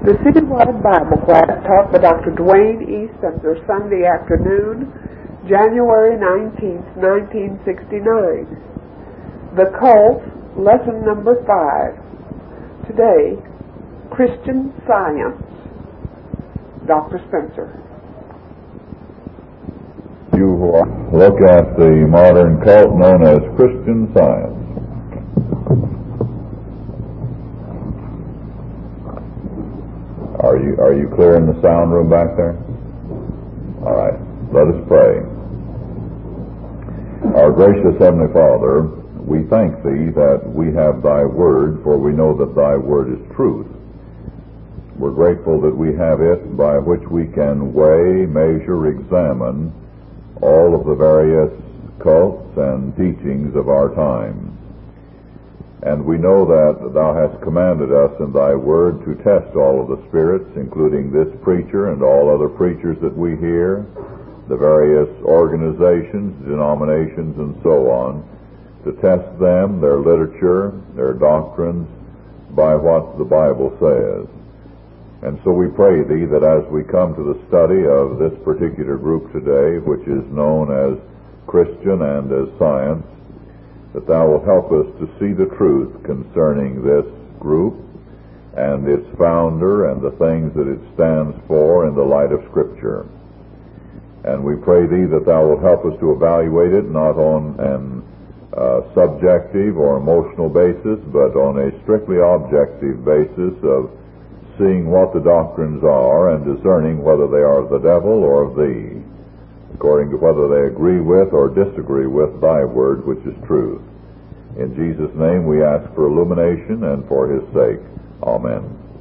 The Citywide Bible Class taught by Dr. Dwayne E. Sumner, Sunday afternoon, January 19, 1969. The Cult, Lesson Number 5. Today, Christian Science. Dr. Spencer. You look at the modern cult known as Christian Science. Are you clear in the sound room back there? All right. Let us pray. Our gracious Heavenly Father, we thank Thee that we have Thy Word, for we know that Thy Word is truth. We're grateful that we have it by which we can weigh, measure, examine all of the various cults and teachings of our time. And we know that Thou hast commanded us in Thy Word to test all of the spirits, including this preacher and all other preachers that we hear, the various organizations, denominations, and so on, to test them, their literature, their doctrines, by what the Bible says. And so we pray Thee that as we come to the study of this particular group today, which is known as Christian and as Science, that Thou will help us to see the truth concerning this group and its founder and the things that it stands for in the light of Scripture. And we pray Thee that Thou will help us to evaluate it not on an subjective or emotional basis, but on a strictly objective basis of seeing what the doctrines are and discerning whether they are of the devil or of Thee, according to whether they agree with or disagree with Thy Word, which is truth. In Jesus' name we ask for illumination and for His sake. Amen.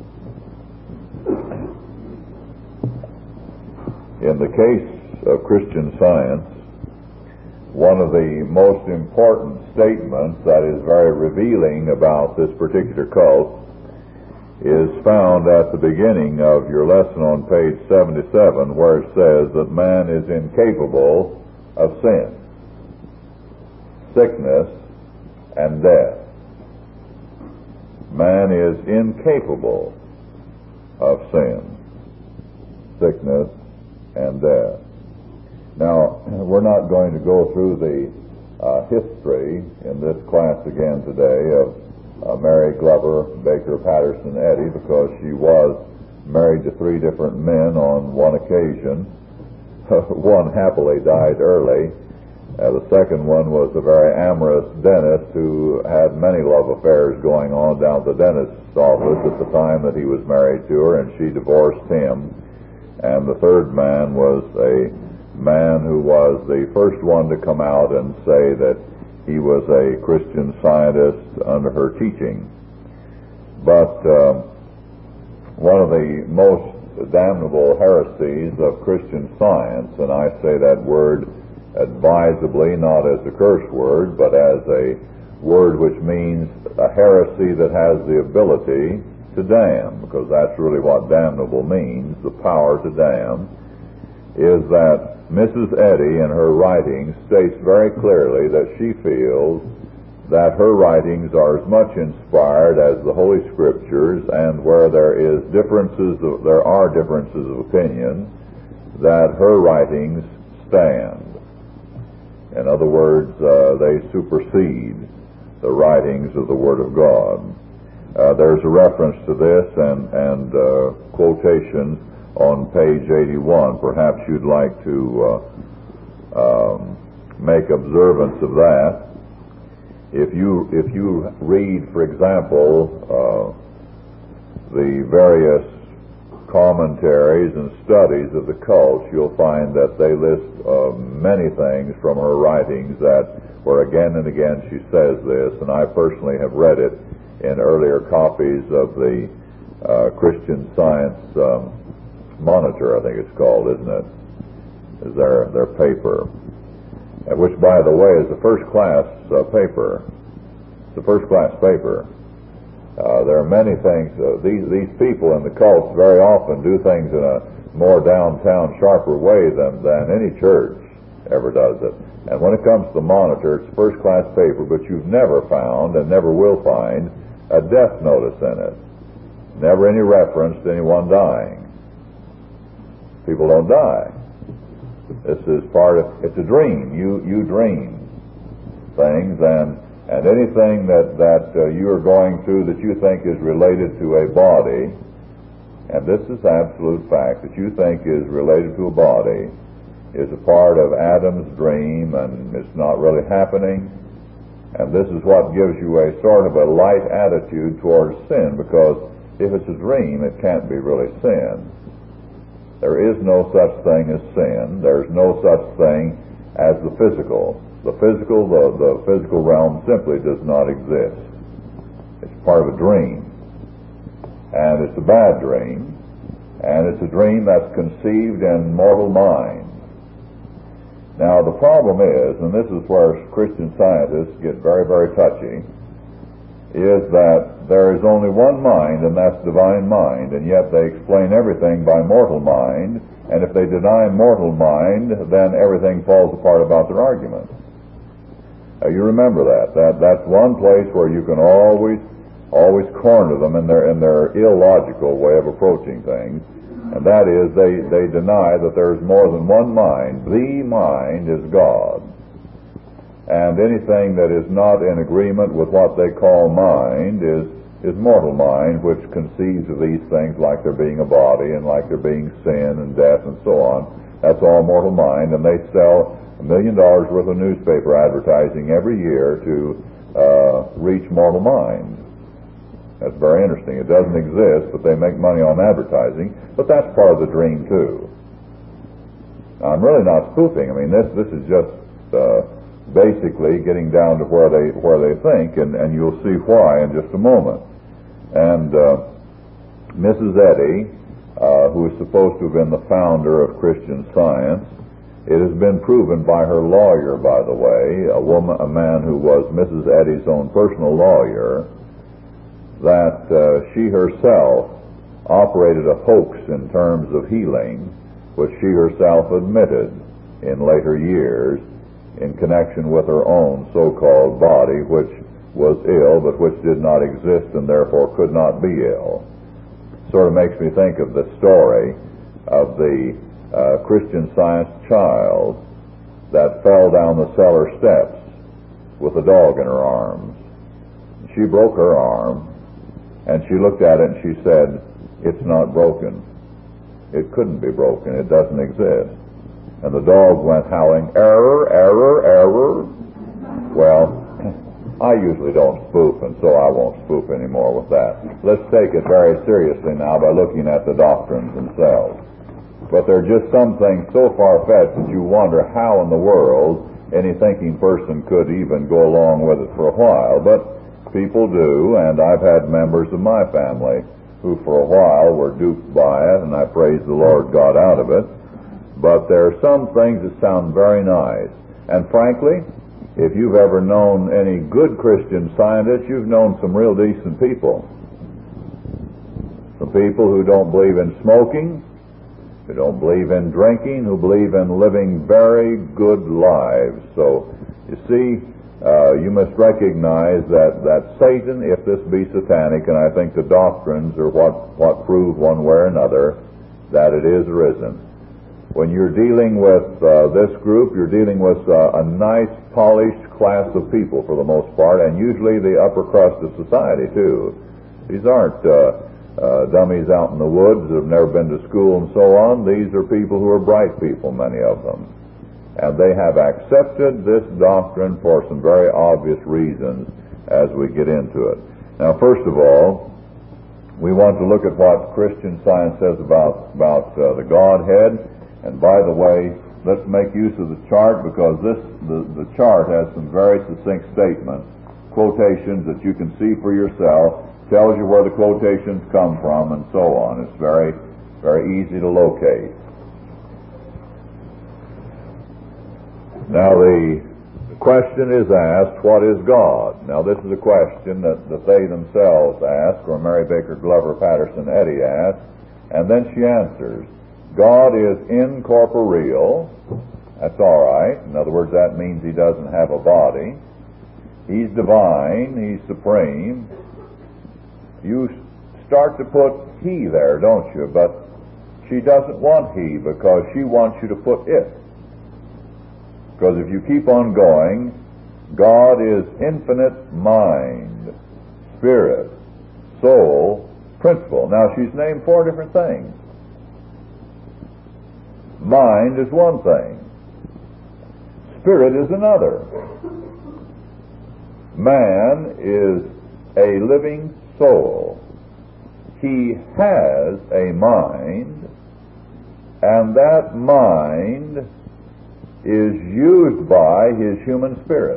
In the case of Christian Science, one of the most important statements that is very revealing about this particular cult is found at the beginning of your lesson on page 77, where it says that man is incapable of sin, sickness, and death. Man is incapable of sin, sickness, and death. Now, we're not going to go through the history in this class again today of Mary Glover Baker Patterson Eddy, because she was married to 3 different men on one occasion. One happily died early. The second one was a very amorous dentist who had many love affairs going on down at the dentist's office at the time that he was married to her, and she divorced him. And the third man was a man who was the first one to come out and say that he was a Christian Scientist under her teaching. But one of the most damnable heresies of Christian Science, and I say that word advisably, not as a curse word, but as a word which means a heresy that has the ability to damn, because that's really what damnable means, the power to damn, is that Mrs. Eddy in her writings states very clearly that she feels that her writings are as much inspired as the Holy Scriptures, and where there are differences of opinion, that her writings stand. In other words, they supersede the writings of the Word of God. There's a reference to this and quotation on page 81. Perhaps you'd like to make observance of that. If you read, for example, the various commentaries and studies of the cults, you'll find that they list many things from her writings that where again and again she says this, and I personally have read it in earlier copies of the Christian Science Monitor, I think it's called, isn't it? Is their paper, which, by the way, is a first-class paper. It's a first-class paper. There are many things. These people in the cults very often do things in a more downtown, sharper way than any church ever does it. And when it comes to the Monitor, it's a first-class paper, but you've never found and never will find a death notice in it. Never any reference to anyone dying. People don't die. This is it's a dream. You dream things, and anything that you are going through that you think is related to a body, and this is absolute fact, that you think is related to a body, is a part of Adam's dream, and it's not really happening. And this is what gives you a sort of a light attitude towards sin, because if it's a dream, it can't be really sin. There is no such thing as sin. There's no such thing as the physical. The physical realm simply does not exist. It's part of a dream. And it's a bad dream. And it's a dream that's conceived in mortal mind. Now, the problem is, and this is where Christian scientists get very, very touchy, is that there is only one mind, and that's divine mind, and yet they explain everything by mortal mind, and if they deny mortal mind, then everything falls apart about their argument. You remember that's one place where you can always corner them in their illogical way of approaching things, and that is they deny that there's more than one mind. The mind is God. And anything that is not in agreement with what they call mind is mortal mind, which conceives of these things like there being a body and like there being sin and death and so on. That's all mortal mind, and they sell $1 million worth of newspaper advertising every year to reach mortal mind. That's very interesting. It doesn't exist, but they make money on advertising, but that's part of the dream too. Now, I'm really not spoofing. I mean, this is just basically getting down to where they think, and you'll see why in just a moment. And Mrs. Eddy, who is supposed to have been the founder of Christian Science, it has been proven by her lawyer, by the way, a man who was Mrs. Eddy's own personal lawyer, that she herself operated a hoax in terms of healing, which she herself admitted in later years, in connection with her own so-called body, which was ill, but which did not exist and therefore could not be ill. Sort of makes me think of the story of the Christian Science child that fell down the cellar steps with a dog in her arms. She broke her arm, and she looked at it and she said, "It's not broken. It couldn't be broken. It doesn't exist." And the dog went howling, "Error, error, error." Well, I usually don't spoof, and so I won't spoof anymore with that. Let's take it very seriously now by looking at the doctrines themselves. But there are just some things so far-fetched that you wonder how in the world any thinking person could even go along with it for a while. But people do, and I've had members of my family who for a while were duped by it, and I praise the Lord got out of it. But there are some things that sound very nice. And frankly, if you've ever known any good Christian scientists, you've known some real decent people. Some people who don't believe in smoking, who don't believe in drinking, who believe in living very good lives. So, you see, you must recognize that Satan, if this be satanic, and I think the doctrines are what prove one way or another that it is risen. When you're dealing with this group, you're dealing with a nice, polished class of people for the most part, and usually the upper crust of society, too. These aren't dummies out in the woods that have never been to school and so on. These are people who are bright people, many of them. And they have accepted this doctrine for some very obvious reasons as we get into it. Now, first of all, we want to look at what Christian Science says about the Godhead. And by the way, let's make use of the chart, because the chart has some very succinct statements, quotations that you can see for yourself, tells you where the quotations come from, and so on. It's very, very easy to locate. Now the question is asked, what is God? Now this is a question that they themselves ask, or Mary Baker Glover Patterson Eddy asked, and then she answers. God is incorporeal. That's all right. In other words, that means he doesn't have a body. He's divine. He's supreme. You start to put he there, don't you? But she doesn't want he, because she wants you to put it. Because if you keep on going, God is infinite mind, spirit, soul, principle. Now, she's named 4 different things. Mind is one thing. Spirit is another. Man is a living soul. He has a mind, and that mind is used by his human spirit.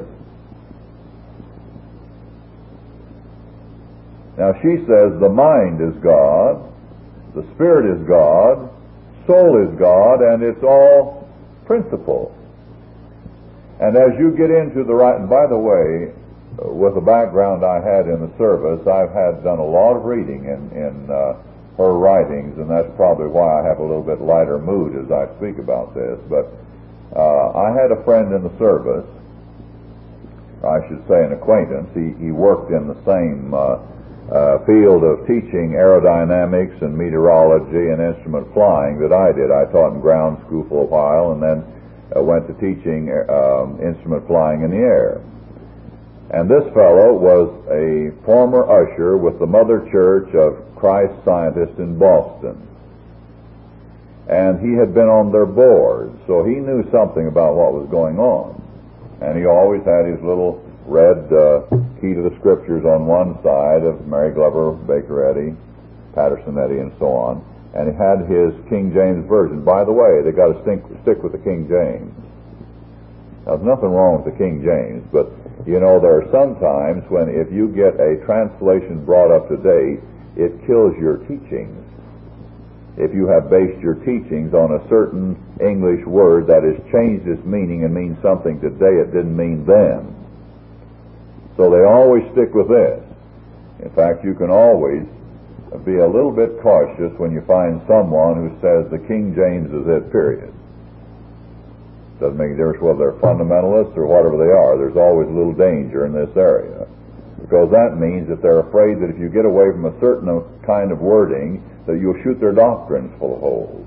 Now she says the mind is God, the spirit is God, soul is God, and it's all principle. And as you get into the right, and by the way, with the background I had in the service, I've done a lot of reading in her writings, and that's probably why I have a little bit lighter mood as I speak about this. But I had a friend in the service, I should say an acquaintance. He worked in the same field of teaching aerodynamics and meteorology and instrument flying that I did. I taught in ground school for a while, and then went to teaching instrument flying in the air. And this fellow was a former usher with the Mother Church of Christ Scientist in Boston. And he had been on their board, so he knew something about what was going on. And he always had his little red key to the scriptures on one side of Mary Glover, Baker Eddy, Patterson Eddy, and so on. And he had his King James Version. By the way, they got to stick with the King James. Now, there's nothing wrong with the King James, but you know, there are some times when if you get a translation brought up to date, it kills your teachings. If you have based your teachings on a certain English word that has changed its meaning and means something today it didn't mean then. So they always stick with this. In fact, you can always be a little bit cautious when you find someone who says the King James is it, period. Doesn't make a difference whether they're fundamentalists or whatever they are. There's always a little danger in this area. Because that means that they're afraid that if you get away from a certain kind of wording, that you'll shoot their doctrines full of holes.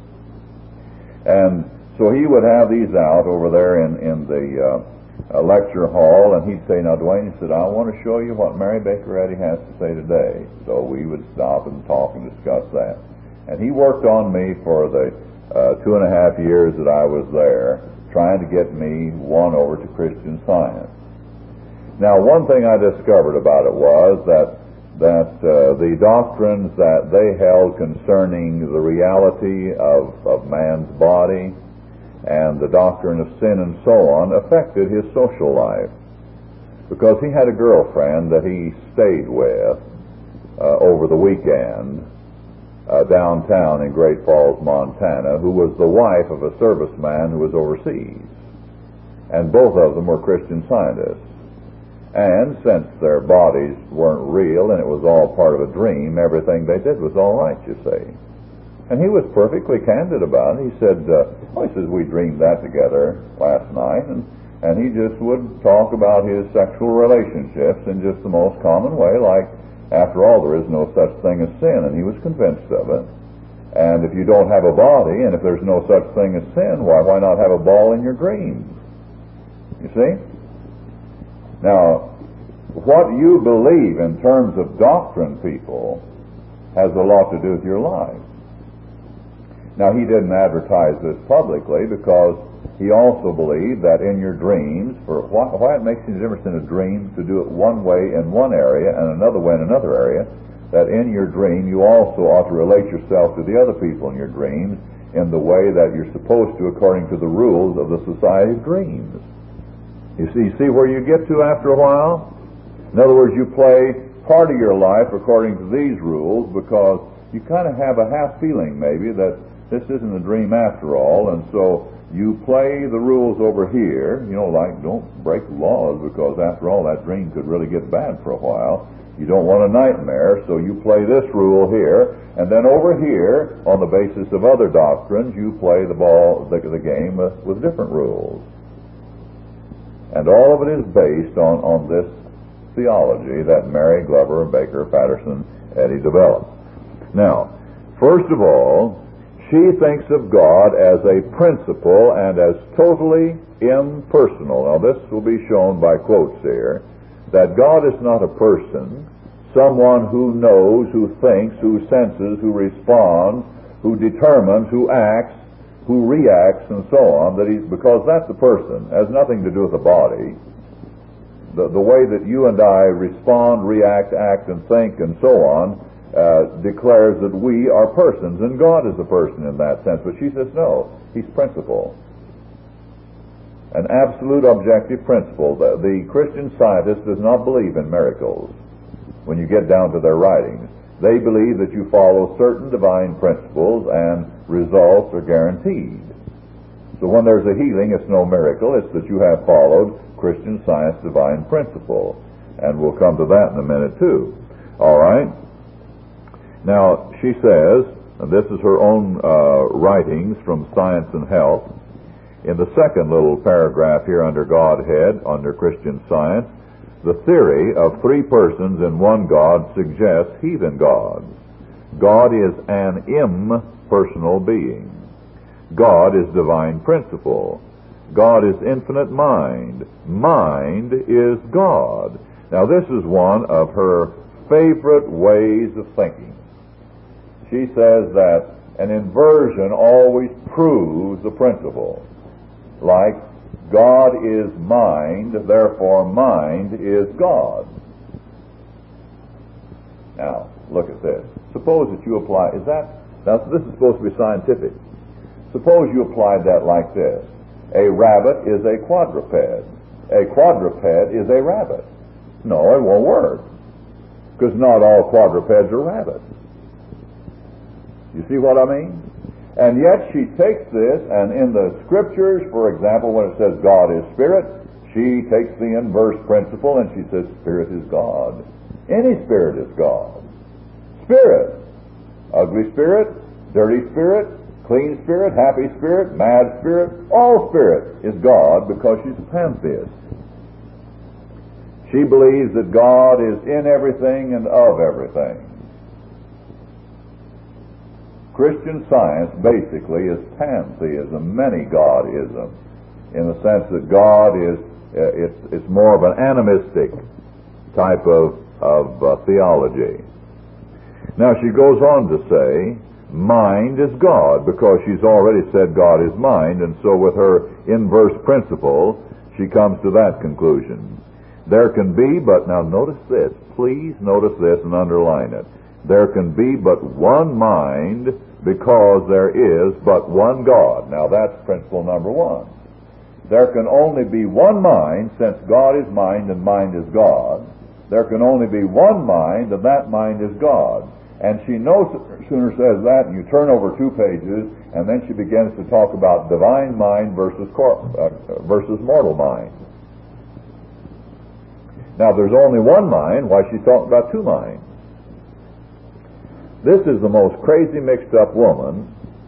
And so he would have these out over there in the lecture hall, and he'd say, now, Dwayne, he said, I want to show you what Mary Baker Eddy has to say today. So we would stop and talk and discuss that. And he worked on me for the 2.5 years that I was there, trying to get me won over to Christian Science. Now, one thing I discovered about it was that the doctrines that they held concerning the reality of man's body and the doctrine of sin and so on affected his social life, because he had a girlfriend that he stayed with over the weekend downtown in Great Falls, Montana, who was the wife of a serviceman who was overseas. And both of them were Christian Scientists. And since their bodies weren't real and it was all part of a dream, everything they did was all right, you see. And he was perfectly candid about it. He said, we dreamed that together last night, and he just would talk about his sexual relationships in just the most common way, like, after all, there is no such thing as sin, and he was convinced of it. And if you don't have a body, and if there's no such thing as sin, why not have a ball in your dreams? You see? Now, what you believe in terms of doctrine, people, has a lot to do with your life. Now, he didn't advertise this publicly because he also believed that in your dreams, for why it makes any difference in a dream to do it one way in one area and another way in another area, that in your dream you also ought to relate yourself to the other people in your dreams in the way that you're supposed to according to the rules of the Society of Dreams. You see where you get to after a while? In other words, you play part of your life according to these rules because you kind of have a half feeling maybe that this isn't a dream after all, and so you play the rules over here, like don't break the laws, because after all that dream could really get bad for a while. You don't want a nightmare, so you play this rule here, and then over here, on the basis of other doctrines, you play the game with different rules. And all of it is based on this theology that Mary Glover, Baker, Patterson, And he develops. Now, first of all, she thinks of God as a principle and as totally impersonal. Now, this will be shown by quotes here, that God is not a person, someone who knows, who thinks, who senses, who responds, who determines, who acts, who reacts, and so on, because that's a person. It has nothing to do with the body. The way that you and I respond, react, act, and think, and so on, declares that we are persons, and God is a person in that sense. But she says, no, he's principle. An absolute objective principle. The Christian scientist does not believe in miracles when you get down to their writings. They believe that you follow certain divine principles and results are guaranteed. So when there's a healing, it's no miracle. It's that you have followed Christian Science divine principle. And we'll come to that in a minute too. All right? Now, she says, and this is her own writings from Science and Health, in the second little paragraph here under Godhead, under Christian Science, the theory of three persons in one God suggests heathen gods. God is an impersonal being. God is divine principle. God is infinite mind. Mind is God. Now, this is one of her favorite ways of thinking. She says that an inversion always proves the principle. Like, God is mind, therefore mind is God. Now, look at this. Suppose that you apply, now this is supposed to be scientific. Suppose you applied that like this. A rabbit is a quadruped. A quadruped is a rabbit. No, it won't work. Because not all quadrupeds are rabbits. You see what I mean? And yet she takes this, and in the Scriptures, for example, when it says God is Spirit, she takes the inverse principle and she says Spirit is God. Any Spirit is God. Spirit. Ugly spirit, dirty spirit, clean spirit, happy spirit, mad spirit, all spirit is God because she's a pantheist. She believes that God is in everything and of everything. Christian Science basically is pantheism, many-godism, in the sense that God is, it's more of an animistic type of theology. Now she goes on to say, mind is God, because she's already said God is mind, and so with her inverse principle, she comes to that conclusion. There can be but, now notice this, please notice this and underline it. There can be but one mind because there is but one God. Now that's principle number one. There can only be one mind, since God is mind and mind is God. There can only be one mind, and that mind is God. And she no sooner says that, and you turn over 2 pages, and then she begins to talk about divine mind versus mortal mind. Now, if there's only one mind, why she's talking about 2 minds? This is the most crazy, mixed-up woman.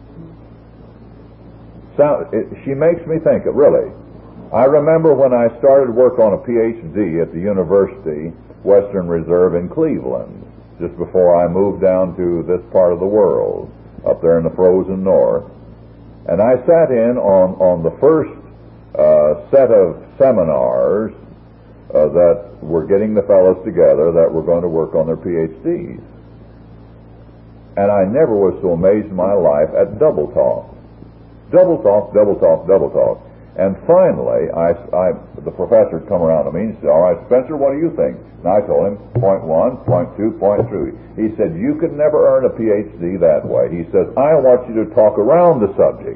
She makes me think of, really. I remember when I started work on a PhD at the University, Western Reserve in Cleveland, just before I moved down to this part of the world, up there in the frozen north. And I sat in on the first set of seminars that were getting the fellows together that were going to work on their PhDs. And I never was so amazed in my life at double talk. Double talk, double talk, double talk. And finally, the professor had come around to me and said, all right, Spencer, what do you think? And I told him, point 1, point 2, point 3. He said, you could never earn a PhD that way. He says, I want you to talk around the subject.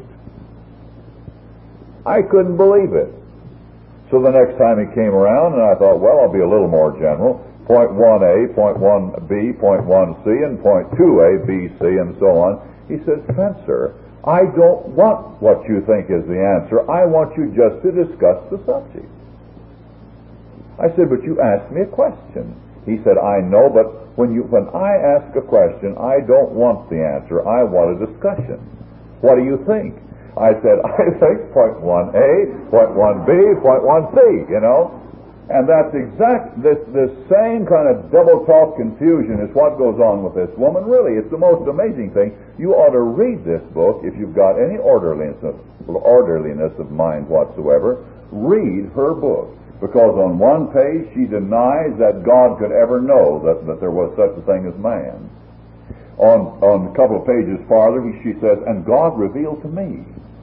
I couldn't believe it. So the next time he came around, and I thought, well, I'll be a little more general. Point 1A, point 1B, point 1C, and point 2A, B, C, and so on. He says, Spencer, I don't want what you think is the answer. I want you just to discuss the subject. I said, but you asked me a question. He said, I know, but when I ask a question, I don't want the answer. I want a discussion. What do you think? I said, I think point 1A, point 1B, point 1C, you know. And that's this same kind of double-talk confusion is what goes on with this woman. Really, it's the most amazing thing. You ought to read this book if you've got any orderliness of mind whatsoever. Read her book. Because on one page she denies that God could ever know that there was such a thing as man. On a couple of pages farther, she says, and God revealed to me.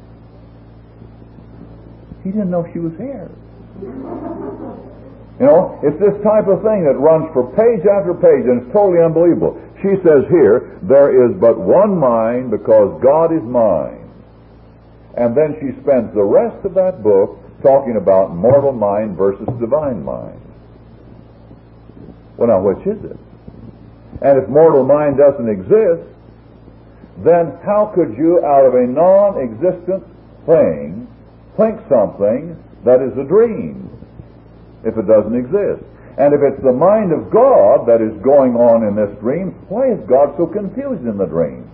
He didn't know she was here. You know, it's this type of thing that runs for page after page, and it's totally unbelievable. She says here, there is but one mind because God is mind. And then she spends the rest of that book talking about mortal mind versus divine mind. Well, now, which is it? And if mortal mind doesn't exist, then how could you, out of a non-existent thing, think something that is a dream, if it doesn't exist? And if it's the mind of God that is going on in this dream, why is God so confused in the dream?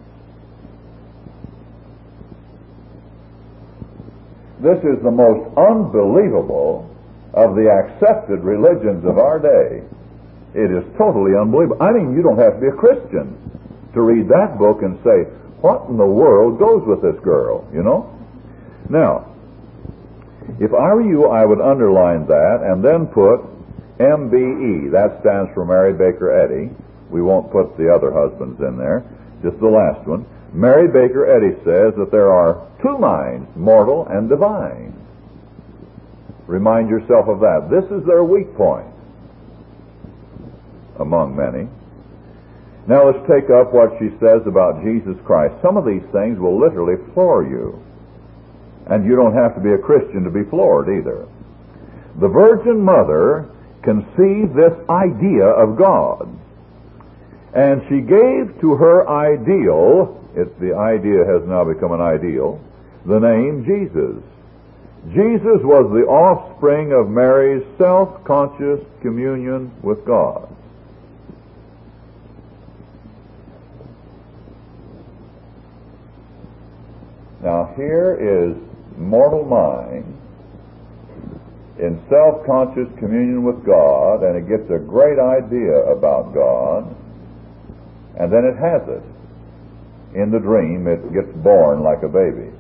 This is the most unbelievable of the accepted religions of our day. It is totally unbelievable. I mean, you don't have to be a Christian to read that book and say, what in the world goes with this girl, you know? Now, if I were you, I would underline that and then put MBE. That stands for Mary Baker Eddy. We won't put the other husbands in there, just the last one. Mary Baker Eddy says that there are two minds, mortal and divine. Remind yourself of that. This is their weak point, among many. Now let's take up what she says about Jesus Christ. Some of these things will literally floor you. And you don't have to be a Christian to be floored either. The Virgin Mother conceived this idea of God. And she gave to her ideal, the idea has now become an ideal, the name Jesus. Jesus was the offspring of Mary's self-conscious communion with God. Now here is mortal mind in self-conscious communion with God, and it gets a great idea about God, and then it has it. In the dream, it gets born like a baby.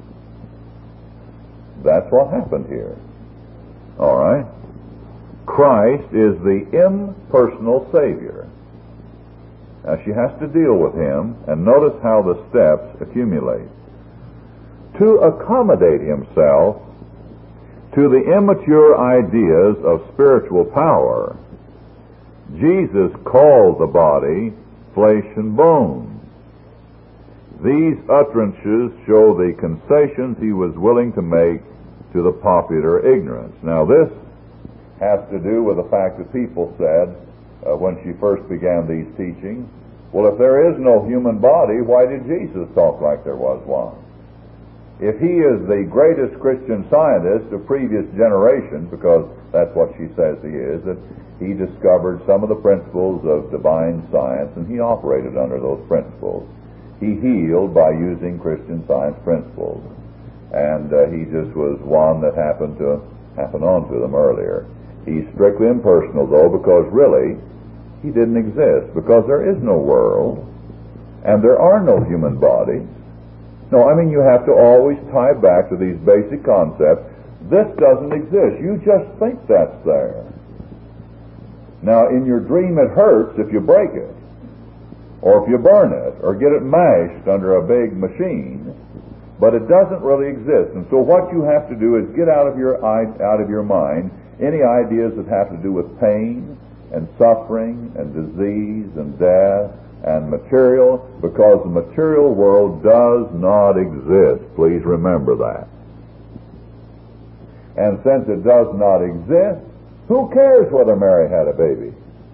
That's what happened here. All right? Christ is the impersonal Savior. Now she has to deal with him, and notice how the steps accumulate. To accommodate himself to the immature ideas of spiritual power, Jesus called the body flesh and bone. These utterances show the concessions he was willing to make to the popular ignorance. Now this has to do with the fact that people said, when she first began these teachings, well, if there is no human body, why did Jesus talk like there was one? If he is the greatest Christian scientist of previous generations, because that's what she says he is, that he discovered some of the principles of divine science and he operated under those principles. He healed by using Christian Science principles. And he just was one that happened on to them earlier. He's strictly impersonal, though, because really, he didn't exist. Because there is no world, and there are no human bodies. No, I mean, you have to always tie back to these basic concepts. This doesn't exist. You just think that's there. Now, in your dream, it hurts if you break it, or if you burn it, or get it mashed under a big machine, but it doesn't really exist. And so what you have to do is get out of your mind any ideas that have to do with pain and suffering and disease and death and material, because the material world does not exist. Please remember that. And since it does not exist, who cares whether Mary had a baby?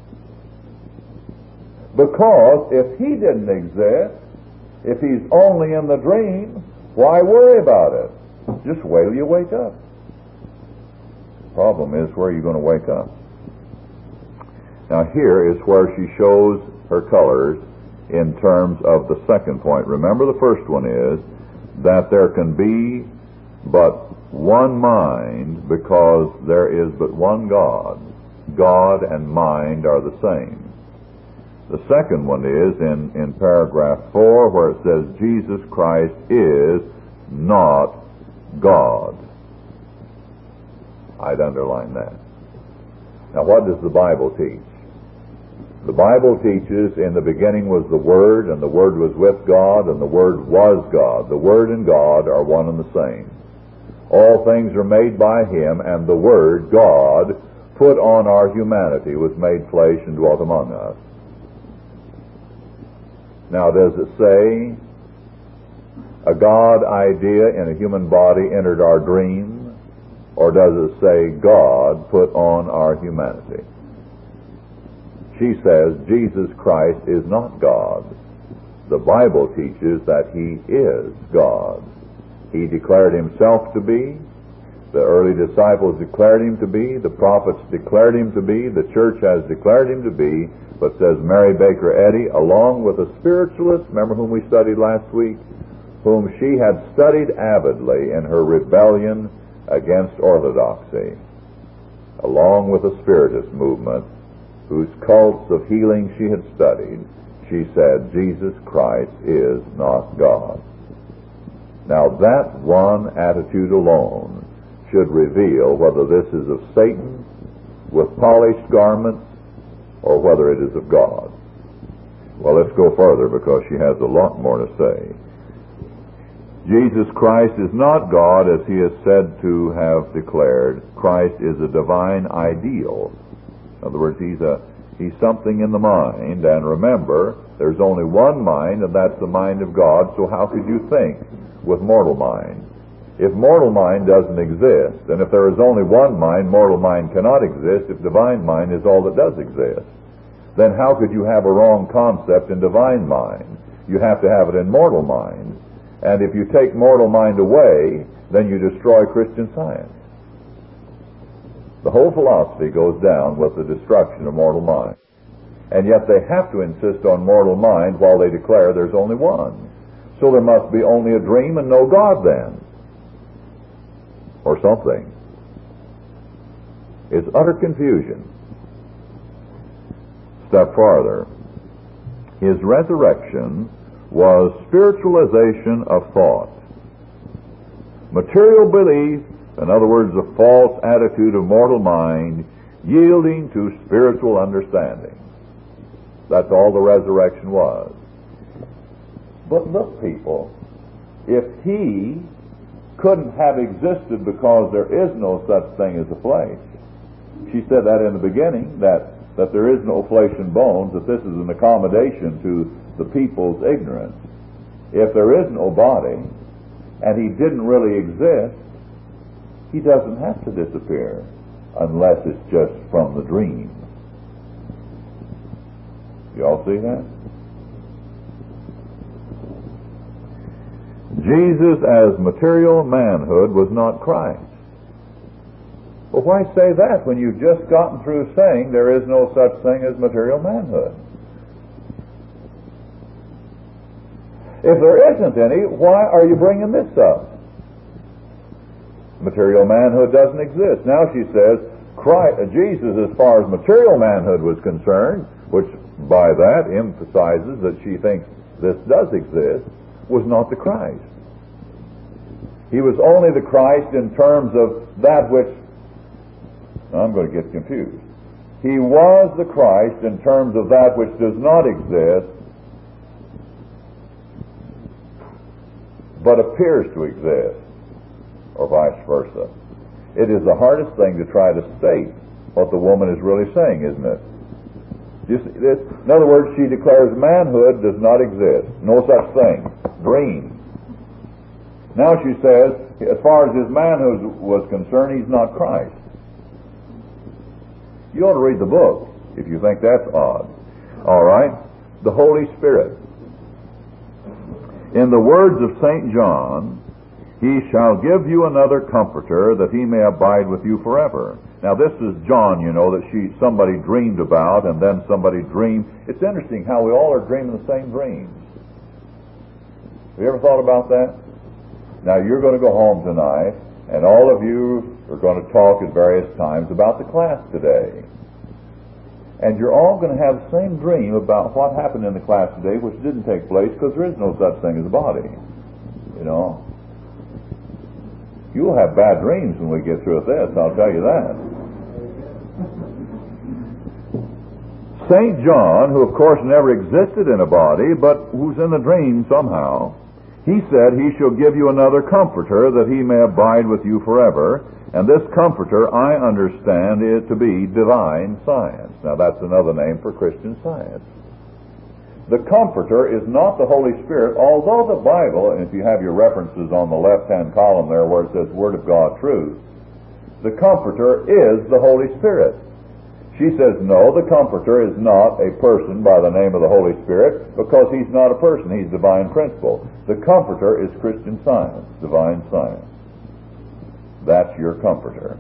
Because if he didn't exist, if he's only in the dream, why worry about it? Just wait till you wake up. The problem is, where are you going to wake up? Now here is where she shows her colors in terms of the second point. Remember, the first one is that there can be but one mind, because there is but one God. God and mind are the same. The second one is in paragraph 4, where it says Jesus Christ is not God. I'd underline that. Now, what does the Bible teach? The Bible teaches, in the beginning was the Word, and the Word was with God, and the Word was God. The Word and God are one and the same. All things are made by Him, and the Word, God, put on our humanity, was made flesh and dwelt among us. Now, does it say a God idea in a human body entered our dream, or does it say God put on our humanity? She says Jesus Christ is not God. The Bible teaches that He is God. He declared Himself to be. The early disciples declared Him to be. The prophets declared Him to be. The church has declared Him to be. But says Mary Baker Eddy, along with a spiritualist, remember whom we studied last week, whom she had studied avidly in her rebellion against orthodoxy, along with a spiritist movement, whose cults of healing she had studied, she said, Jesus Christ is not God. Now that one attitude alone should reveal whether this is of Satan with polished garments or whether it is of God. Well, let's go further because she has a lot more to say. Jesus Christ is not God as He is said to have declared. Christ is a divine ideal. In other words, He's something in the mind, and remember, there's only one mind, and that's the mind of God, so how could you think with mortal mind? If mortal mind doesn't exist, and if there is only one mind, mortal mind cannot exist if divine mind is all that does exist, then how could you have a wrong concept in divine mind? You have to have it in mortal mind, and if you take mortal mind away, then you destroy Christian Science. The whole philosophy goes down with the destruction of mortal mind. And yet they have to insist on mortal mind while they declare there's only one. So there must be only a dream and no God then. Or something. It's utter confusion. Step farther. His resurrection was spiritualization of thought. Material belief, in other words, a false attitude of mortal mind, yielding to spiritual understanding. That's all the resurrection was. But look, people, if He couldn't have existed because there is no such thing as a flesh, she said that in the beginning, that there is no flesh and bones, that this is an accommodation to the people's ignorance. If there is no body, and He didn't really exist, He doesn't have to disappear unless it's just from the dream. You all see that? Jesus as material manhood was not Christ. Well, why say that when you've just gotten through saying there is no such thing as material manhood? If there isn't any, why are you bringing this up? Material manhood doesn't exist. Now she says, Jesus, as far as material manhood was concerned, which by that emphasizes that she thinks this does exist, was not the Christ. He was only the Christ in terms of that which, I'm going to get confused. He was the Christ in terms of that which does not exist, but appears to exist, or vice versa. It is the hardest thing to try to state what the woman is really saying, isn't it? You see this? In other words, she declares manhood does not exist. No such thing. Dream. Now she says, as far as his manhood was concerned, he's not Christ. You ought to read the book if you think that's odd. All right? The Holy Spirit. In the words of St. John, He shall give you another comforter that He may abide with you forever. Now this is John, you know, that somebody dreamed about, and then somebody dreamed. It's interesting how we all are dreaming the same dreams. Have you ever thought about that? Now, you're going to go home tonight, and all of you are going to talk at various times about the class today. And you're all going to have the same dream about what happened in the class today, which didn't take place because there is no such thing as a body. You know? You'll have bad dreams when we get through with this, I'll tell you that. St. John, who of course never existed in a body, but who's in a dream somehow, he said, "He shall give you another comforter, that he may abide with you forever." And this comforter, I understand it to be divine science. Now that's another name for Christian Science. The comforter is not the Holy Spirit, although the Bible, and if you have your references on the left-hand column there where it says Word of God Truth, the comforter is the Holy Spirit. She says, no, the Comforter is not a person by the name of the Holy Spirit, because he's not a person, he's divine principle. The Comforter is Christian Science, divine science. That's your Comforter.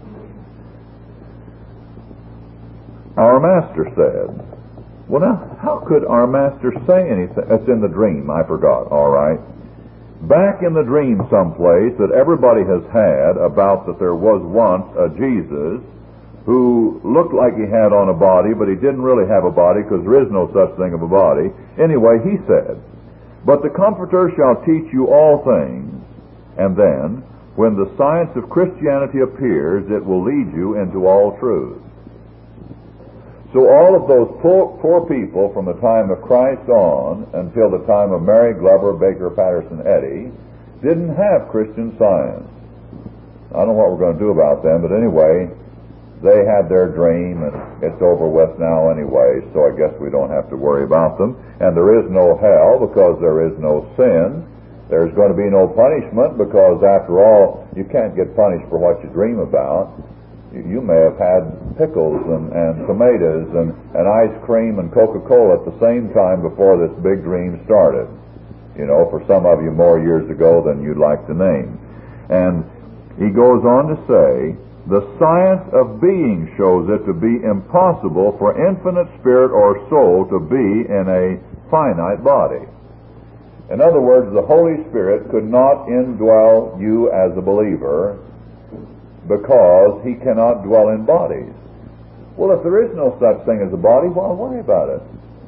Our Master said, well now, how could our Master say anything? That's in the dream, I forgot, all right. Back in the dream someplace that everybody has had about that there was once a Jesus who looked like he had on a body, but he didn't really have a body because there is no such thing of a body. Anyway, he said, "But the Comforter shall teach you all things, and then, when the science of Christianity appears, it will lead you into all truth." So all of those poor people from the time of Christ on until the time of Mary Glover, Baker, Patterson, Eddy, didn't have Christian Science. I don't know what we're going to do about them, but anyway, they had their dream, and it's over with now anyway, so I guess we don't have to worry about them. And there is no hell because there is no sin. There's going to be no punishment because, after all, you can't get punished for what you dream about. You may have had pickles and tomatoes and ice cream and Coca-Cola at the same time before this big dream started. You know, for some of you more years ago than you'd like to name. And he goes on to say, "The science of being shows it to be impossible for infinite spirit or soul to be in a finite body." In other words, the Holy Spirit could not indwell you as a believer because he cannot dwell in bodies. Well, if there is no such thing as a body, why worry about it?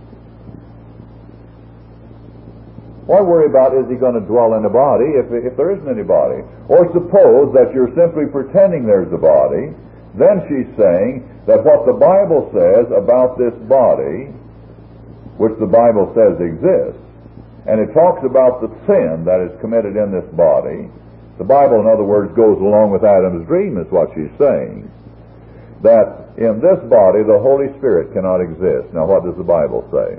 Why worry about, is he going to dwell in a body if there isn't any body? Or suppose that you're simply pretending there's a body, then she's saying that what the Bible says about this body, which the Bible says exists, and it talks about the sin that is committed in this body, the Bible, in other words, goes along with Adam's dream, is what she's saying, that in this body the Holy Spirit cannot exist. Now what does the Bible say?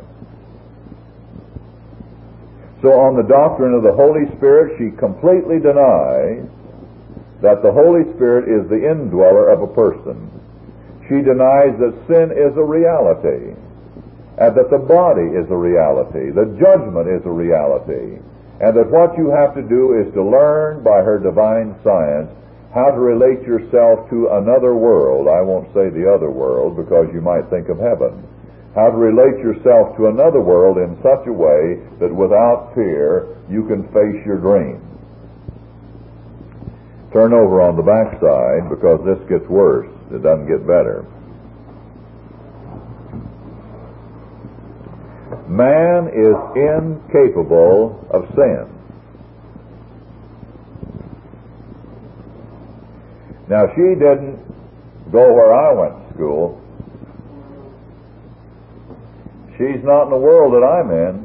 So on the doctrine of the Holy Spirit, she completely denies that the Holy Spirit is the indweller of a person. She denies that sin is a reality, and that the body is a reality, the judgment is a reality, and that what you have to do is to learn by her divine science how to relate yourself to another world. I won't say the other world because you might think of heaven. How to relate yourself to another world in such a way that without fear you can face your dream. Turn over on the back side because this gets worse. It doesn't get better. Man is incapable of sin. Now, she didn't go where I went to school. She's not in the world that I'm in.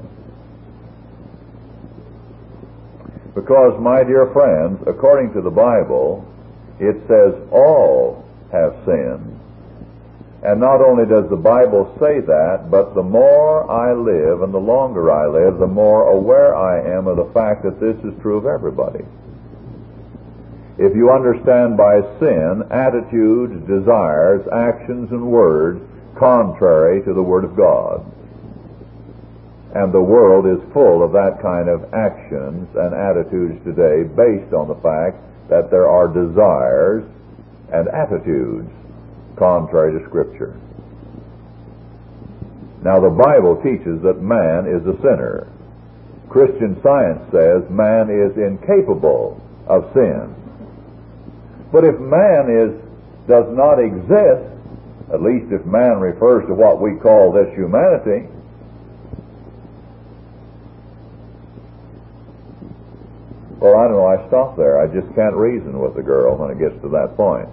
Because, my dear friends, according to the Bible, it says all have sinned. And not only does the Bible say that, but the more I live and the longer I live, the more aware I am of the fact that this is true of everybody. If you understand by sin attitudes, desires, actions, and words contrary to the Word of God. And the world is full of that kind of actions and attitudes today based on the fact that there are desires and attitudes contrary to Scripture. Now the Bible teaches that man is a sinner. Christian Science says man is incapable of sin. But if man does not exist, at least if man refers to what we call this humanity, well, I don't know, I stop there. I just can't reason with the girl when it gets to that point.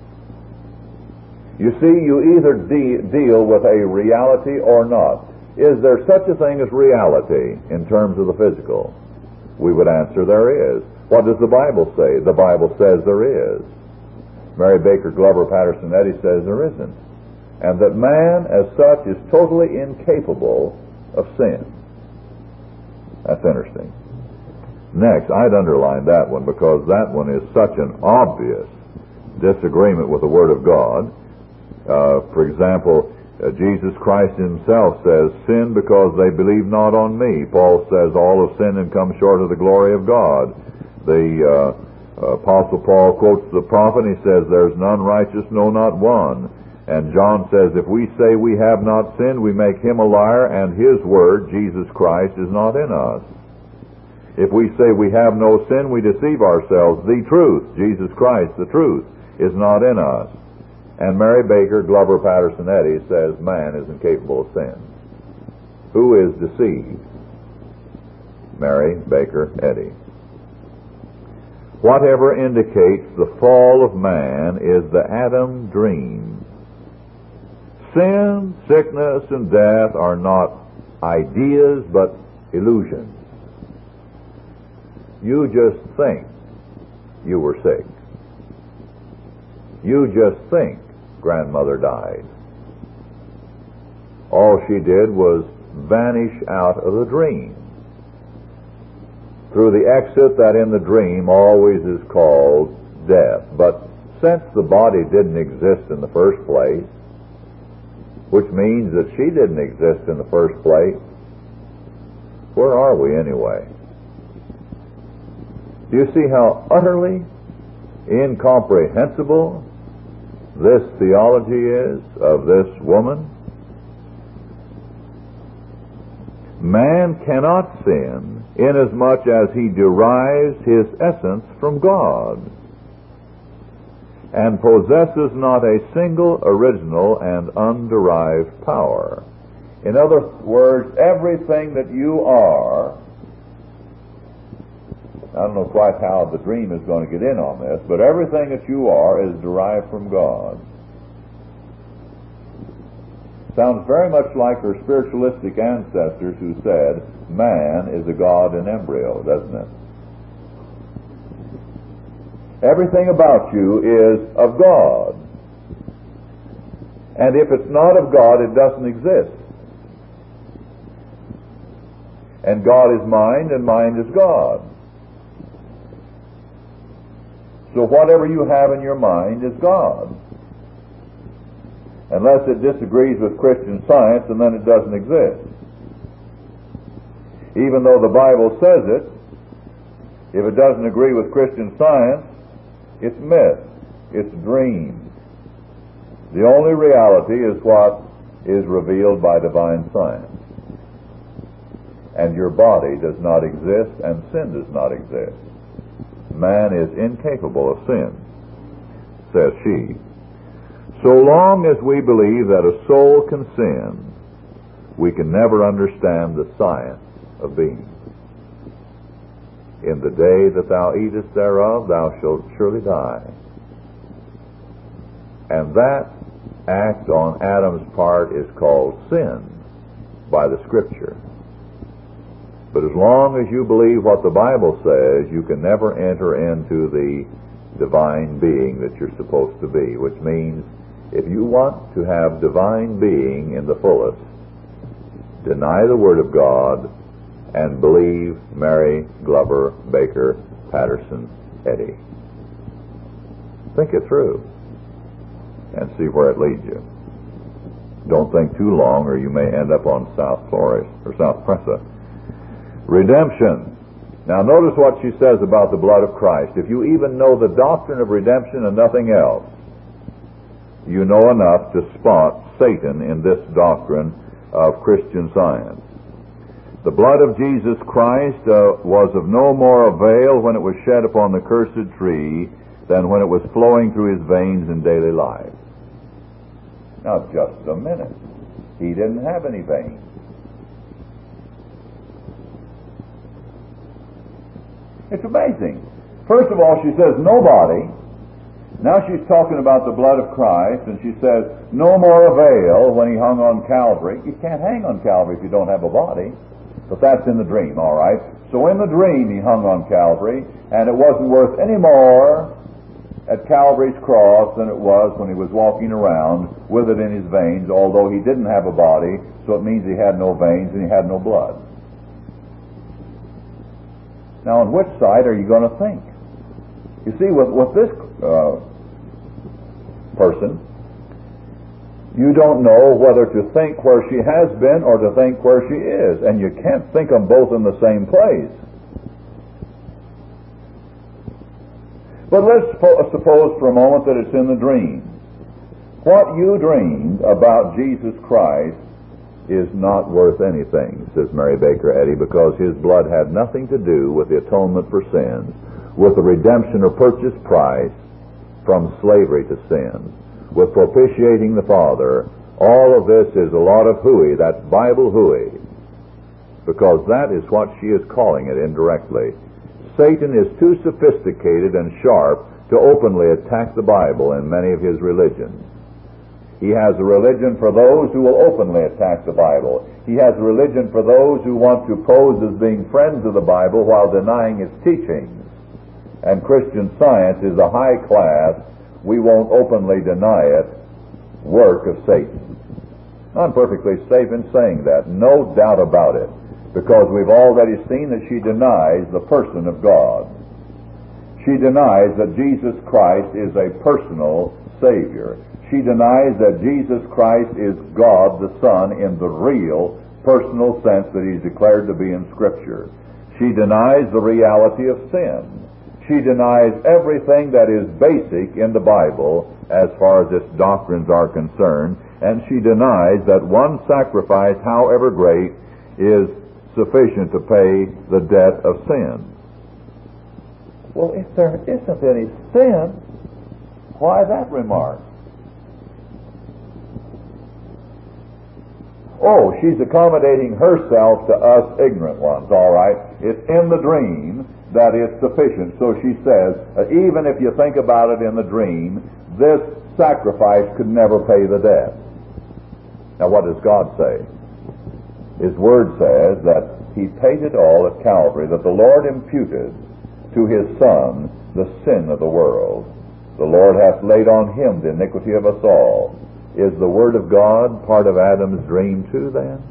You see, you either deal with a reality or not. Is there such a thing as reality in terms of the physical? We would answer there is. What does the Bible say? The Bible says there is. Mary Baker Glover Patterson Eddy says there isn't. And that man as such is totally incapable of sin. That's interesting. Next, I'd underline that one because that one is such an obvious disagreement with the Word of God. For example, Jesus Christ himself says, sin because they believe not on me. Paul says, all have sinned and come short of the glory of God. The Apostle Paul quotes the prophet, and he says, there's none righteous, no, not one. And John says, if we say we have not sinned, we make him a liar, and his word, Jesus Christ, is not in us. If we say we have no sin, we deceive ourselves. The truth, Jesus Christ, the truth, is not in us. And Mary Baker Glover Patterson Eddy says man is incapable of sin. Who is deceived? Mary Baker Eddy. Whatever indicates the fall of man is the Adam dream. Sin, sickness, and death are not ideas but illusions. You just think you were sick. You just think grandmother died. All she did was vanish out of the dream through the exit that in the dream always is called death. But since the body didn't exist in the first place, which means that she didn't exist in the first place, where are we anyway? Do you see how utterly incomprehensible this theology is of this woman? Man cannot sin inasmuch as he derives his essence from God and possesses not a single original and underived power. In other words, everything that you are, I don't know quite how the dream is going to get in on this, but everything that you are is derived from God. Sounds very much like her spiritualistic ancestors who said, man is a God in embryo, doesn't it? Everything about you is of God. And if it's not of God, it doesn't exist. And God is mind, and mind is God. So whatever you have in your mind is God. Unless it disagrees with Christian Science, and then it doesn't exist. Even though the Bible says it, if it doesn't agree with Christian Science, it's myth, it's dream. The only reality is what is revealed by divine science. And your body does not exist, and sin does not exist. Man is incapable of sin, says she. So long as we believe that a soul can sin, we can never understand the science of being. In the day that thou eatest thereof, thou shalt surely die. And that act on Adam's part is called sin by the Scripture. But as long as you believe what the Bible says, you can never enter into the divine being that you're supposed to be, which means if you want to have divine being in the fullest, deny the Word of God and believe Mary Glover Baker Patterson Eddy. Think it through and see where it leads you. Don't think too long, or you may end up on South Flores or South Presa. Redemption. Now notice what she says about the blood of Christ. If you even know the doctrine of redemption and nothing else, you know enough to spot Satan in this doctrine of Christian Science. The blood of Jesus Christ was of no more avail when it was shed upon the cursed tree than when it was flowing through his veins in daily life. Now, just a minute. He didn't have any veins. It's amazing. First of all, she says, nobody. Now she's talking about the blood of Christ, and she says, no more avail when he hung on Calvary. You can't hang on Calvary if you don't have a body. But that's in the dream, all right? So in the dream he hung on Calvary, and it wasn't worth any more at Calvary's cross than it was when he was walking around with it in his veins, although he didn't have a body, so it means he had no veins and he had no blood. Now, on which side are you going to think? You see, with this person, you don't know whether to think where she has been or to think where she is, and you can't think them both in the same place. But let's suppose for a moment that it's in the dream. What you dreamed about Jesus Christ is not worth anything, says Mary Baker Eddy, because his blood had nothing to do with the atonement for sins, with the redemption or purchase price from slavery to sin, with propitiating the Father. All of this is a lot of hooey. That's Bible hooey, because that is what she is calling it indirectly. Satan is too sophisticated and sharp to openly attack the Bible in many of his religions. He has a religion for those who will openly attack the Bible. He has a religion for those who want to pose as being friends of the Bible while denying its teachings. And Christian Science is a high class, we won't openly deny it, work of Satan. I'm perfectly safe in saying that, no doubt about it, because we've already seen that she denies the person of God. She denies that Jesus Christ is a personal Savior. She denies that Jesus Christ is God the Son in the real, personal sense that he's declared to be in Scripture. She denies the reality of sin. She denies everything that is basic in the Bible as far as its doctrines are concerned, and she denies that one sacrifice, however great, is sufficient to pay the debt of sin. Well, if there isn't any sin, why that remark? Oh, she's accommodating herself to us ignorant ones, all right? It's in the dream that is sufficient. So she says, even if you think about it in the dream, this sacrifice could never pay the debt. Now, what does God say? His Word says that he paid it all at Calvary, that the Lord imputed to his Son the sin of the world. The Lord hath laid on him the iniquity of us all. Is the Word of God part of Adam's dream too, then?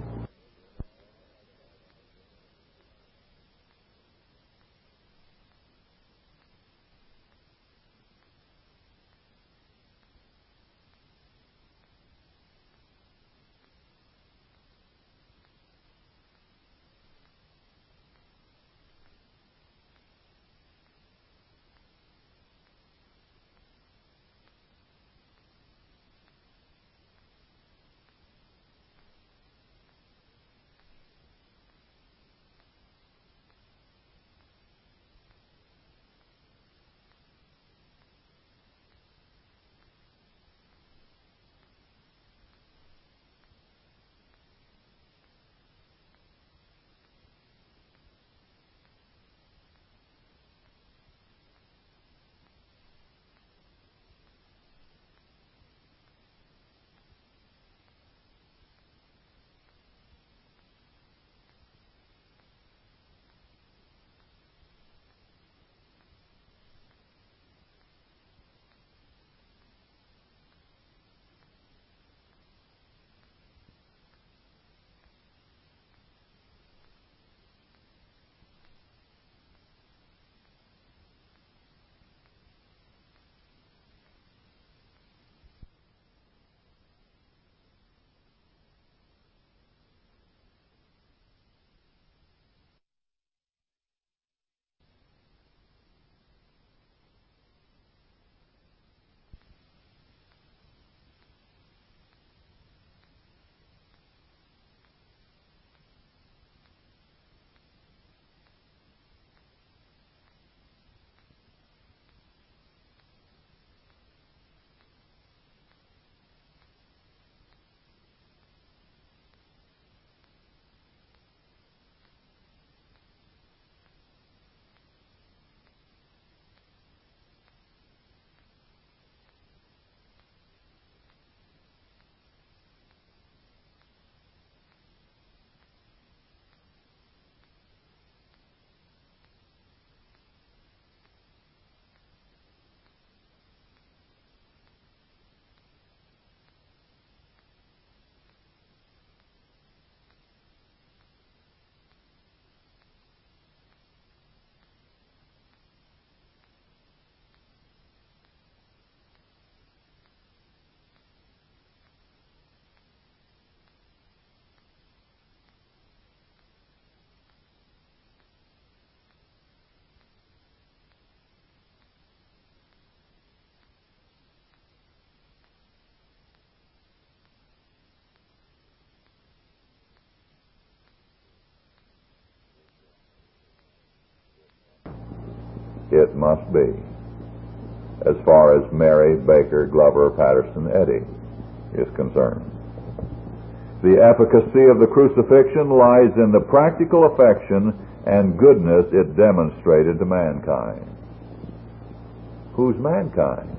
it must be, as far as Mary Baker Glover Patterson Eddy is concerned. The efficacy of the crucifixion lies in the practical affection and goodness it demonstrated to mankind. Who's mankind?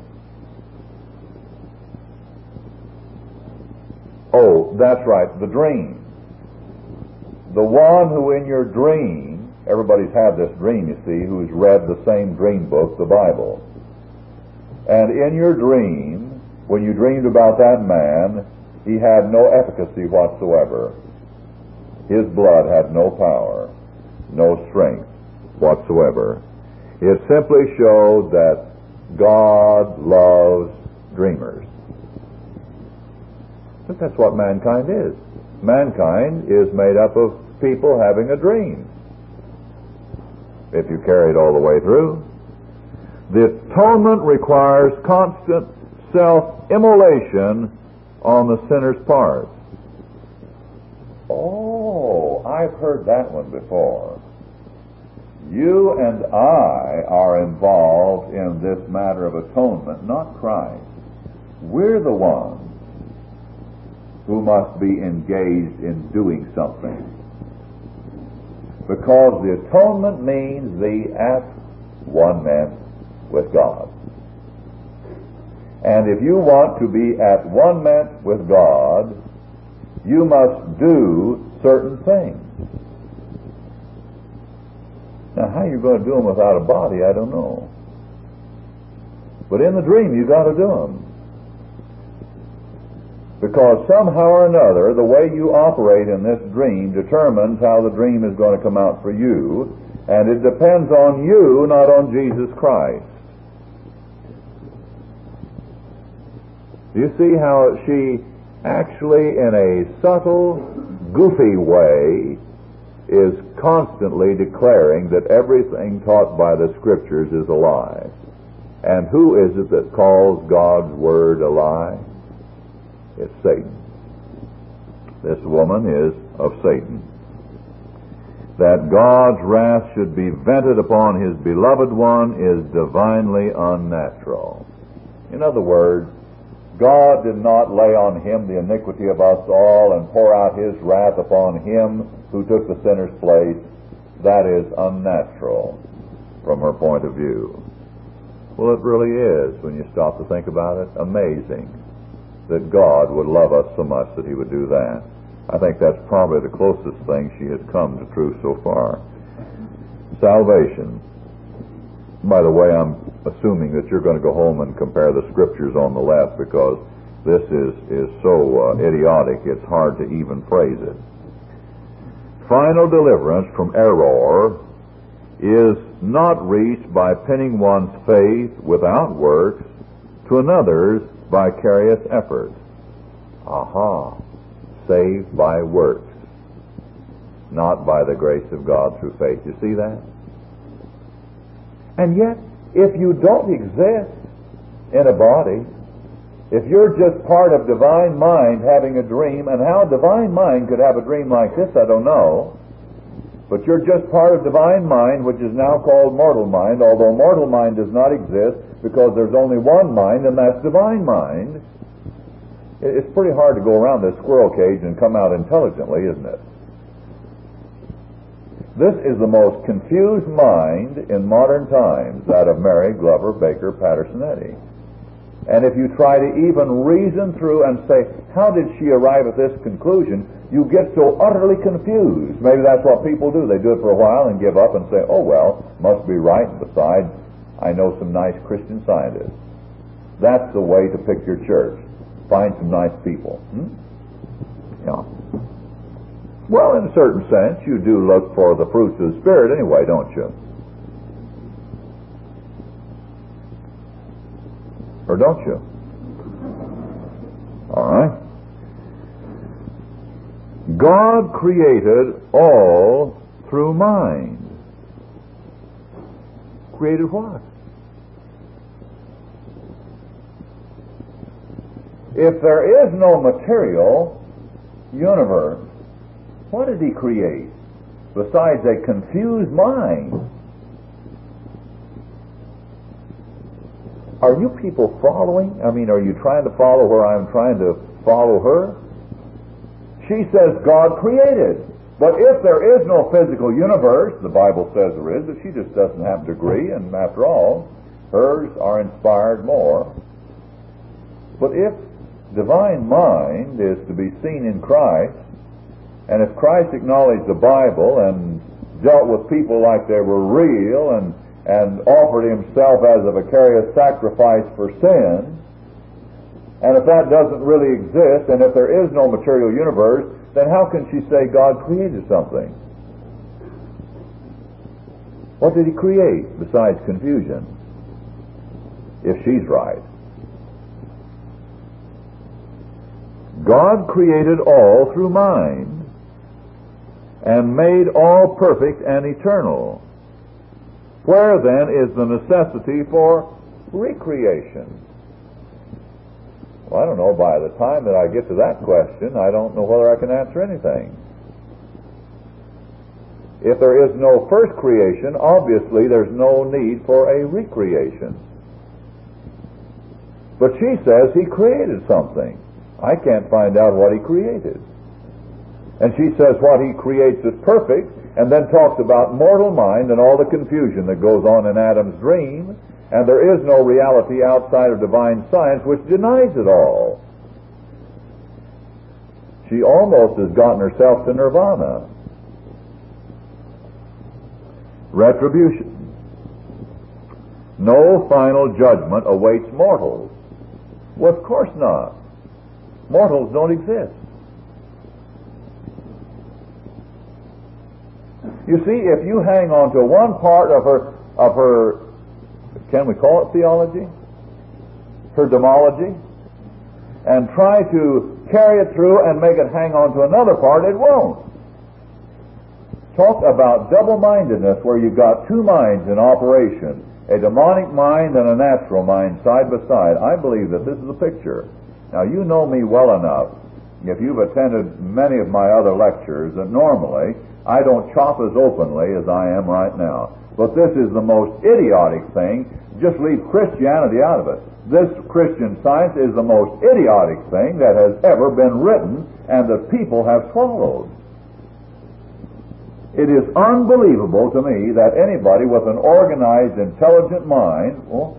Oh, that's right, the dream. The one who in your dream, everybody's had this dream, you see, who's read the same dream book, the Bible. And in your dream, when you dreamed about that man, he had no efficacy whatsoever. His blood had no power, no strength whatsoever. It simply showed that God loves dreamers. But that's what mankind is. Mankind is made up of people having a dream, if you carry it all the way through. The atonement requires constant self-immolation on the sinner's part. Oh, I've heard that one before. You and I are involved in this matter of atonement, not Christ. We're the ones who must be engaged in doing something. Because the atonement means the at one-ment with God. And if you want to be at one-ment with God, you must do certain things. Now, how you're going to do them without a body, I don't know. But in the dream, you got to do them. Because somehow or another, the way you operate in this dream determines how the dream is going to come out for you, and it depends on you, not on Jesus Christ. Do you see how she actually, in a subtle, goofy way, is constantly declaring that everything taught by the Scriptures is a lie? And who is it that calls God's Word a lie? It's Satan. This woman is of Satan. That God's wrath should be vented upon His beloved one is divinely unnatural. In other words, God did not lay on Him the iniquity of us all and pour out His wrath upon Him who took the sinner's place. That is unnatural from her point of view. Well, it really is, when you stop to think about it, amazing that God would love us so much that He would do that. I think that's probably the closest thing she has come to truth so far. Salvation. By the way, I'm assuming that you're going to go home and compare the Scriptures on the left, because this is so idiotic it's hard to even phrase it. Final deliverance from error is not reached by pinning one's faith without works to another's vicarious effort. Aha! Saved by works, not by the grace of God through faith. You see that? And yet, if you don't exist in a body, if you're just part of divine mind having a dream, and how divine mind could have a dream like this, I don't know, but you're just part of divine mind, which is now called mortal mind, although mortal mind does not exist because there's only one mind, and that's divine mind. It's pretty hard to go around this squirrel cage and come out intelligently, isn't it? This is the most confused mind in modern times, that of Mary Glover Baker Patterson Eddy. And if you try to even reason through and say, how did she arrive at this conclusion, you get so utterly confused. Maybe that's what people do. They do it for a while and give up and say, oh well, must be right, and besides, I know some nice Christian scientists. That's the way to pick your church. Find some nice people. Yeah. Well, in a certain sense, you do look for the fruits of the Spirit anyway, don't you? Or don't you? All right. God created all through mind. Created what? If there is no material universe, what did He create besides a confused mind? Are you people following? I mean, are you trying to follow where I'm trying to follow her? She says God created. But if there is no physical universe, the Bible says there is, but she just doesn't happen to agree, and after all, hers are inspired more. But if divine mind is to be seen in Christ, and if Christ acknowledged the Bible and dealt with people like they were real and offered himself as a vicarious sacrifice for sin, and if that doesn't really exist, and if there is no material universe, then how can she say God created something? What did he create besides confusion? If she's right. God created all through mind and made all perfect and eternal. Where then is the necessity for recreation? Well, I don't know. By the time that I get to that question, I don't know whether I can answer anything. If there is no first creation, obviously there's no need for a recreation. But she says he created something. I can't find out what he created. And she says what he creates is perfect, and then talks about mortal mind and all the confusion that goes on in Adam's dream, and there is no reality outside of divine science which denies it all. She almost has gotten herself to nirvana. Retribution. No final judgment awaits mortals. Well, of course not. Mortals don't exist. You see, if you hang on to one part of her, can we call it theology? Her demology, and try to carry it through and make it hang on to another part, it won't. Talk about double-mindedness where you've got two minds in operation, a demonic mind and a natural mind side by side. I believe that this is a picture. Now, you know me well enough, if you've attended many of my other lectures, that normally I don't chop as openly as I am right now. But this is the most idiotic thing. Just leave Christianity out of it. This Christian Science is the most idiotic thing that has ever been written and that people have swallowed. It is unbelievable to me that anybody with an organized, intelligent mind, well,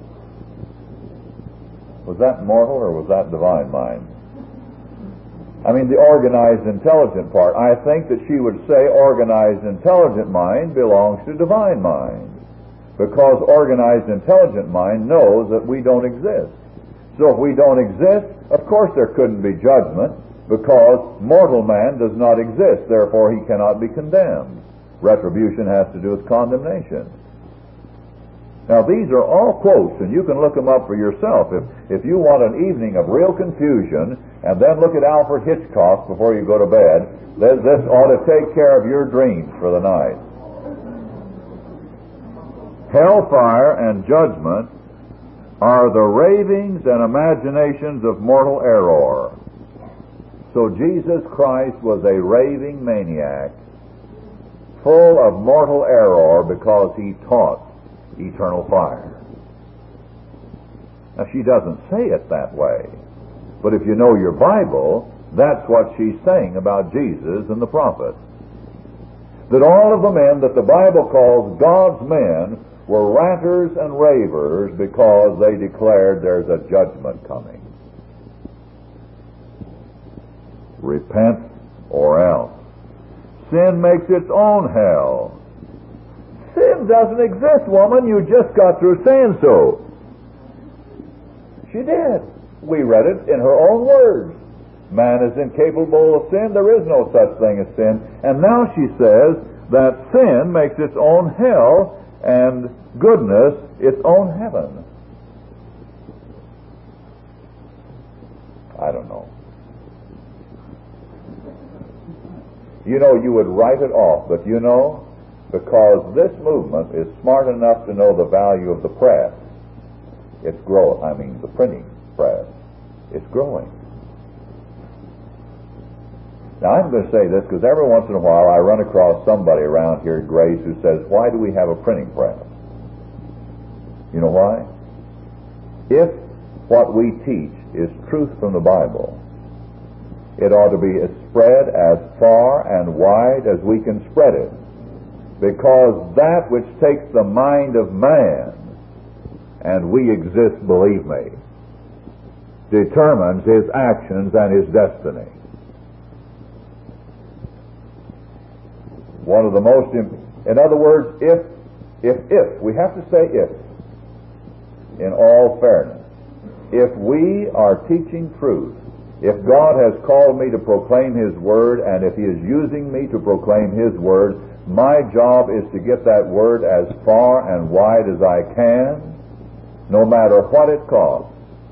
was that mortal or was that divine mind? I mean, the organized, intelligent part. I think that she would say organized, intelligent mind belongs to divine mind, because organized, intelligent mind knows that we don't exist. So if we don't exist, of course there couldn't be judgment, because mortal man does not exist, therefore he cannot be condemned. Retribution has to do with condemnation. Now, these are all quotes, and you can look them up for yourself. If you want an evening of real confusion, and then look at Alfred Hitchcock before you go to bed, this ought to take care of your dreams for the night. Hellfire and judgment are the ravings and imaginations of mortal error. So Jesus Christ was a raving maniac, full of mortal error, because he taught eternal fire. Now, she doesn't say it that way, but if you know your Bible, that's what she's saying about Jesus and the prophets. That all of the men that the Bible calls God's men were ranters and ravers because they declared there's a judgment coming. Repent or else. Sin makes its own hell. Sin doesn't exist, woman. You just got through saying so. She did. We read it in her own words. Man is incapable of sin. There is no such thing as sin. And now she says that sin makes its own hell and goodness its own heaven. I don't know. You know, you would write it off, but you know, because this movement is smart enough to know the value of the press, it's growing. I mean, the printing press. It's growing. Now, I'm going to say this because every once in a while I run across somebody around here at Grace who says, why do we have a printing press? You know why? if what we teach is truth from the Bible, it ought to be spread as far and wide as we can spread it. Because that which takes the mind of man, and we exist, believe me, determines his actions and his destiny. One of the most, in other words, if, we have to say if, in all fairness, if we are teaching truth, if God has called me to proclaim His Word, and if He is using me to proclaim His Word, my job is to get that Word as far and wide as I can, no matter what it costs.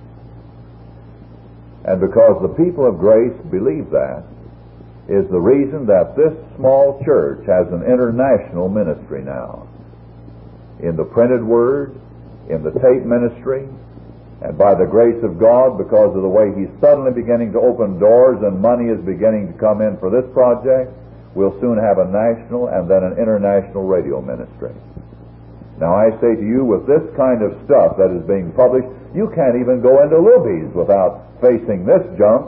And because the people of grace believe that, is the reason that this small church has an international ministry now. In the printed Word, in the tape ministry, and by the grace of God, because of the way He's suddenly beginning to open doors and money is beginning to come in for this project, we'll soon have a national and then an international radio ministry. Now I say to you, with this kind of stuff that is being published, you can't even go into Luby's without facing this junk.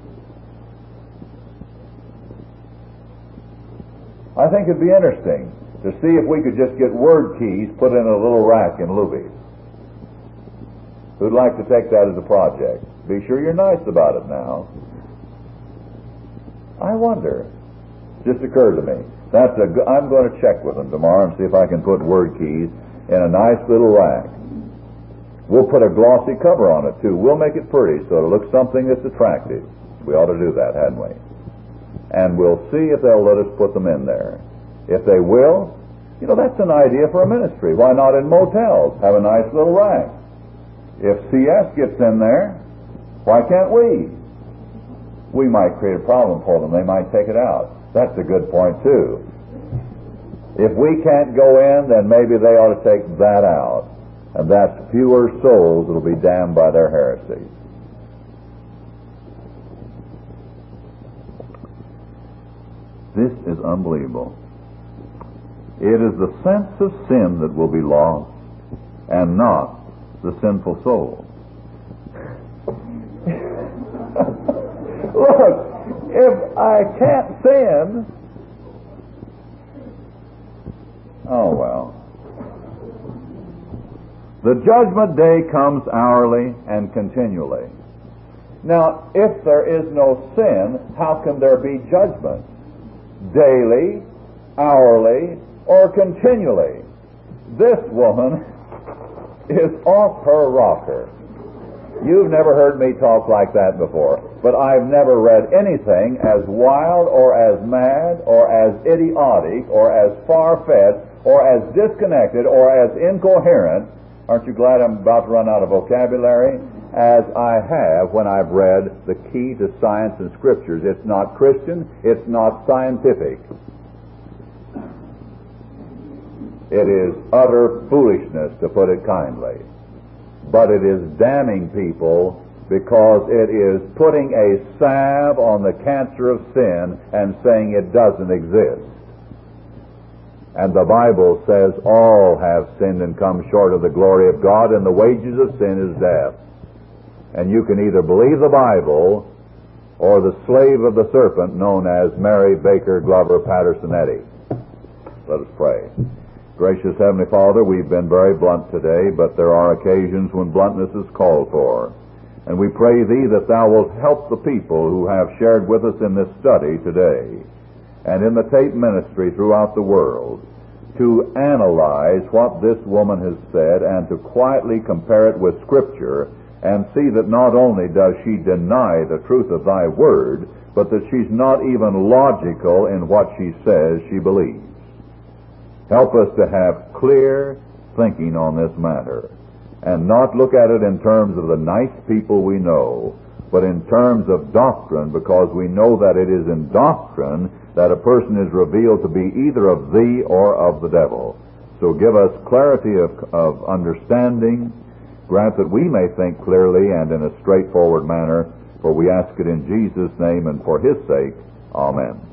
I think it'd be interesting to see if we could just get word keys put in a little rack in Luby's. Who'd like to take that as a project? Be sure you're nice about it now. I wonder. Just occurred to me. I'm going to check with them tomorrow and see if I can put word keys in a nice little rack. We'll put a glossy cover on it too. We'll make it pretty so it'll look something that's attractive. We ought to do that, hadn't we? And we'll see if they'll let us put them in there. If they will, that's an idea for a ministry. Why not in motels? Have a nice little rack. If CS gets in there, why can't we? We might create a problem for them. They might take it out. That's a good point, too. If we can't go in, then maybe they ought to take that out. And that's fewer souls that will be damned by their heresies. This is unbelievable. It is the sense of sin that will be lost, and not the sinful soul. Look, if I can't sin, oh well. The judgment day comes hourly and continually. Now, if there is no sin, how can there be judgment? Daily, hourly, or continually? This woman is off her rocker. You've never heard me talk like that before, but I've never read anything as wild or as mad or as idiotic or as far-fetched or as disconnected or as incoherent, aren't you glad I'm about to run out of vocabulary, as I have when I've read the key to science and scriptures. It's not Christian, it's not scientific. It is utter foolishness, to put it kindly. But it is damning people because it is putting a salve on the cancer of sin and saying it doesn't exist. And the Bible says all have sinned and come short of the glory of God, and the wages of sin is death. And you can either believe the Bible or the slave of the serpent known as Mary Baker Glover Patterson Eddy. Let us pray. Gracious Heavenly Father, we've been very blunt today, but there are occasions when bluntness is called for. And we pray Thee that Thou wilt help the people who have shared with us in this study today and in the tape ministry throughout the world to analyze what this woman has said and to quietly compare it with Scripture and see that not only does she deny the truth of Thy Word, but that she's not even logical in what she says she believes. Help us to have clear thinking on this matter and not look at it in terms of the nice people we know, but in terms of doctrine, because we know that it is in doctrine that a person is revealed to be either of Thee or of the devil. So give us clarity of understanding. Grant that we may think clearly and in a straightforward manner, for we ask it in Jesus' name and for His sake. Amen.